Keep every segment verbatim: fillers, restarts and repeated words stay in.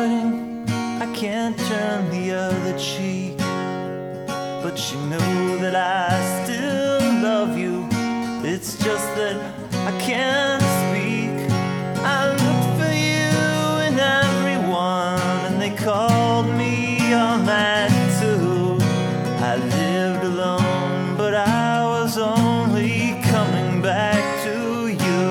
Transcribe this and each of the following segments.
hurting, I can't turn the other cheek. But you know that I still love you. It's just that I can't speak. I looked for you in everyone, and they called me on that too. I lived alone, but I was only coming back to you.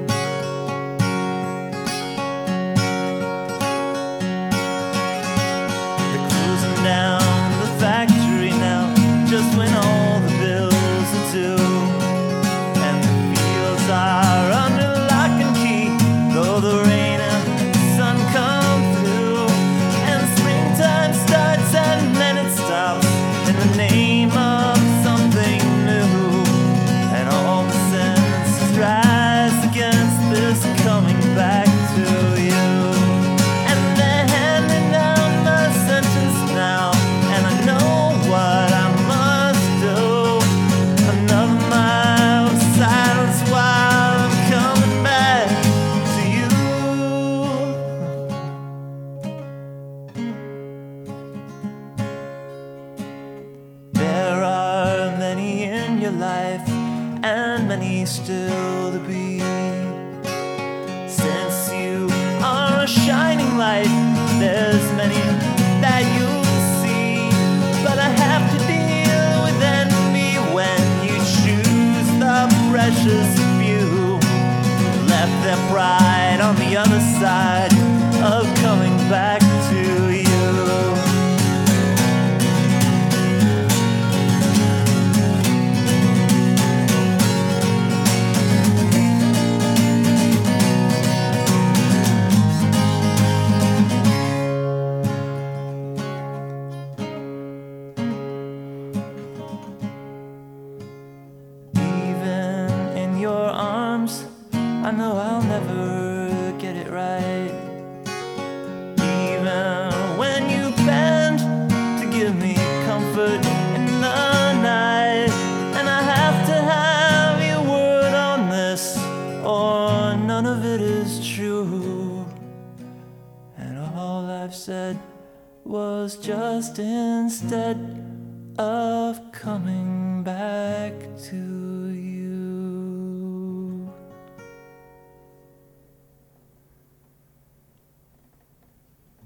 They're closing down the factory now, just when all the bills are due, and the fields are under lock and key, though the rain and sun come through, and springtime starts and then it stops in the name of something new, and all the senses rise against this coming back to you. And they're handing down my sentence now, and I know what I must do. Another mile of silence while I'm coming back to you. There are many in your life, and many still to be. Since you are a shining light, there's many that you'll see. But I have to deal with envy when you choose the precious few, left their pride on the other side of coming back to you. Your arms, I know I'll never get it right. Even when you bend to give me comfort in the night, and I have to have your word on this, or none of it is true. And all I've said was just instead of coming back to